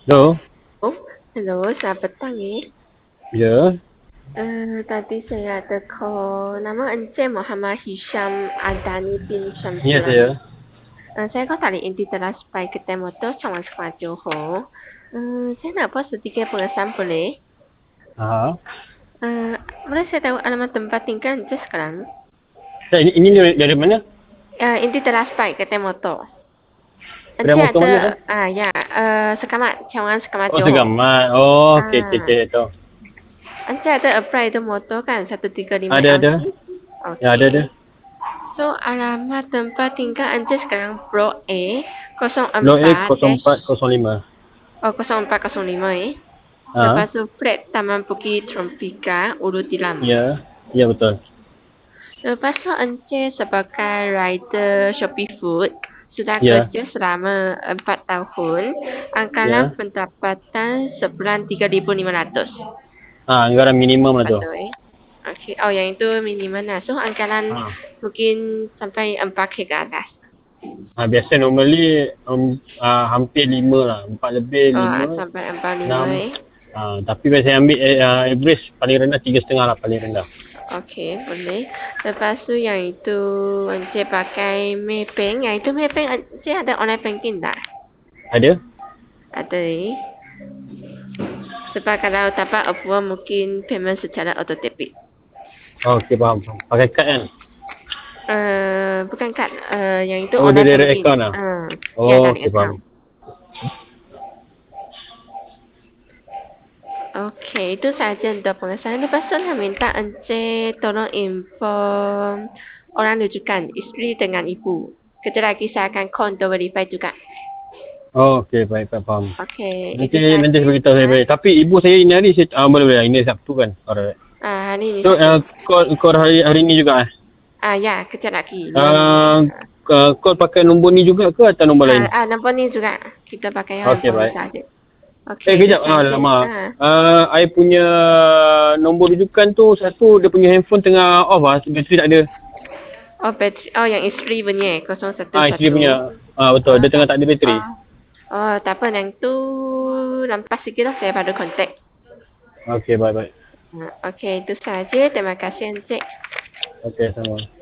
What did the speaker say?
Halo, Oh, halo, selamat petang ya. ya, Tadi saya ada call nama Encik Muhammad Hisham Adani bin ya Syamsulan. saya. Saya call tadi inti telah supaya kita motor sama sama Johor. Saya nak buat sedikit pengesahan boleh? Ah, Boleh saya tahu alamat tempat tinggal Encik sekarang? ini dari mana? Inti telah supaya kita motor. Kedai Encik motor mana tu? ada, sekamat, cawangan sekamat Oh, Johor. Segamat. Oh, Ah, tu. Encik ada apply itu motor kan 135 Ada. LC? Ya, ada. Okey. So, alamat tempat tinggal Encik sekarang Blok A Blok A 04 0405. 0405 Ah, Lepas tu flat Taman Bukit Tropika Ulu Tilam. ya. Ya betul. Lepas tu Encik sebagai rider Shopee Food sudah Ya. kerja selama 4 tahun. Anggaran Ya. pendapatan sebulan 3,500. Anggaran minimum lah tu. Betul. Okey. Oh, yang itu minimal lah. So, anggaran Ah. mungkin sampai 4K ke atas. Biasa normally hampir 5 lah. 4 lebih Oh, 5, sampai 45 6. Tapi biasa saya ambil average paling rendah 3,5 lah paling rendah. Okey, boleh. Lepas tu yang itu Encik pakai Maybank. Yang itu Maybank Encik ada online banking tak? Ada? Ada. Sebab kalau dapat approve mungkin payment secara auto debit. Okey, faham. Pakai kad kan? Bukan kad. Yang itu Oh, dia online direct banking. account lah? Ya, Oh, dari okey, faham. account. Okey, itu saja untuk pengesahan. Lepas tu saya minta Encik tolong inform orang rujukan, isteri dengan ibu. Kejap lagi saya akan call untuk verify juga. Oh, okey, baik, faham. Okey, Nanti itu saja. nanti beritahu saya balik. Tapi ibu saya ini hari saya boleh ini Sabtu kan. Alright. Hari ini So satu. call hari ini juga Ya, kejap lagi. 5 minit. Call pakai nombor ni juga ke atau nombor lain? Nombor ni juga. Kita pakai Okey, handphone ni baik. saja. Okey, itu Kejap. saja. Lama. I punya nombor rujukan tu satu dia punya handphone tengah off bateri tak ada. Oh, bateri. Oh, yang isteri punya 011. Isteri punya. Betul, dia tengah tak ada bateri. Tak apa. Yang tu lampas sikit lah saya baru kontak. Okey, baik. Okey, itu saja. Terima kasih Encik. Okey, sama.